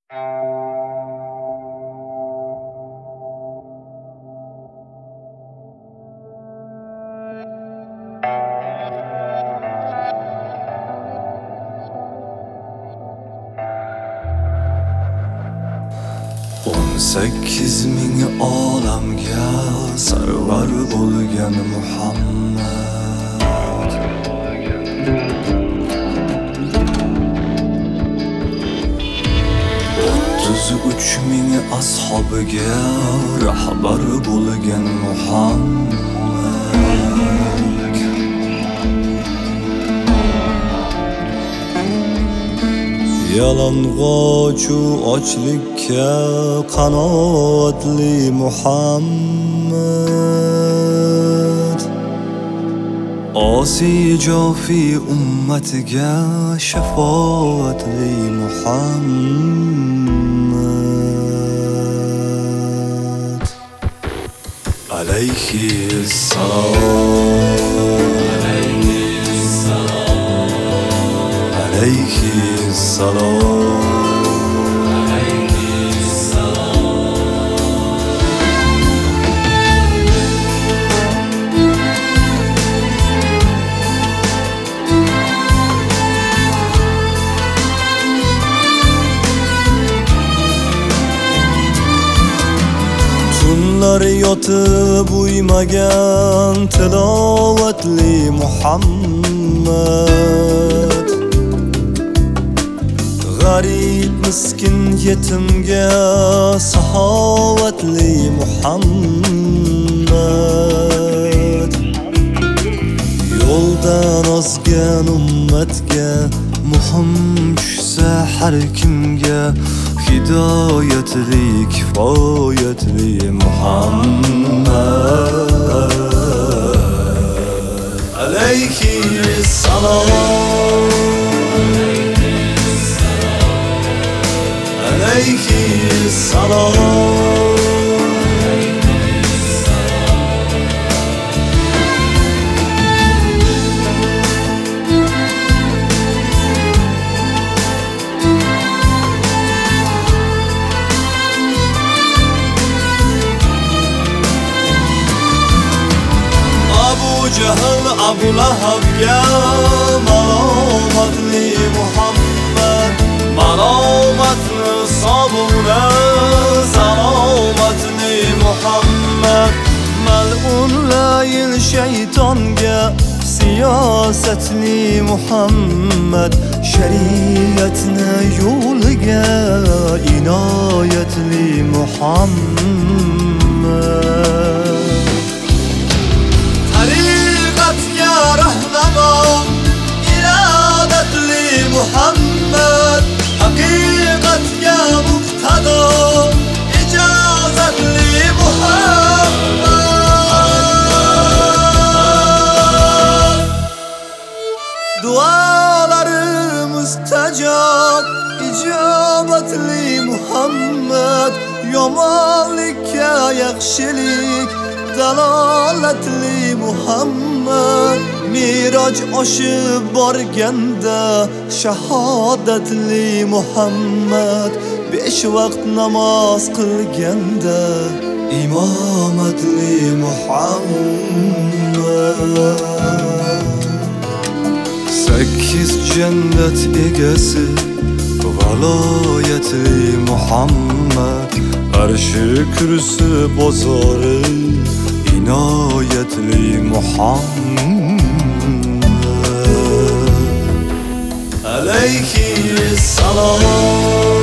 Sakkiz ming olamga sarvar bo'lgan Muhammad, 33 ming ashabiga rahbar bo'lgan Muhammad, yalang'ochu ochlikka qanoatli Muhammad, osi jofi ummatiga shafoatli Muhammad. Alayhi assalom, alayhi assalom. Tunlar yotib uymagan tilovatli Muhammad, g'arib miskin yetimga saxovatli Muhammad, yo'ldan ozgan ummatga muhim tushsa har kimga hidoyatli kifoyatli Muhammad. Alayhi assalom, alayhi assalom. Jahl Abu Lahabga malomatli Muhammad, malomatni sobura salomatli Muhammad, mal'unlayil shaytonga siyosatli Muhammad, shariatni yo'liga inoyatli Muhammad. Rahnamo irodatli Muhammad, haqiqatga muqtado ijozatli Muhammad. Duolarimiz mustajab ijobatli Muhammad, yomonlikka yaxshilik dalolatli Muhammad, Miroj oshib borganda shahodatli Muhammad, 5 vaqt namoz qilganda imomatli Muhammad. 8 jannat egasi valoyatli Muhammad, arshi kursi bozori inoyatli Muhammad. Alayhi assalom,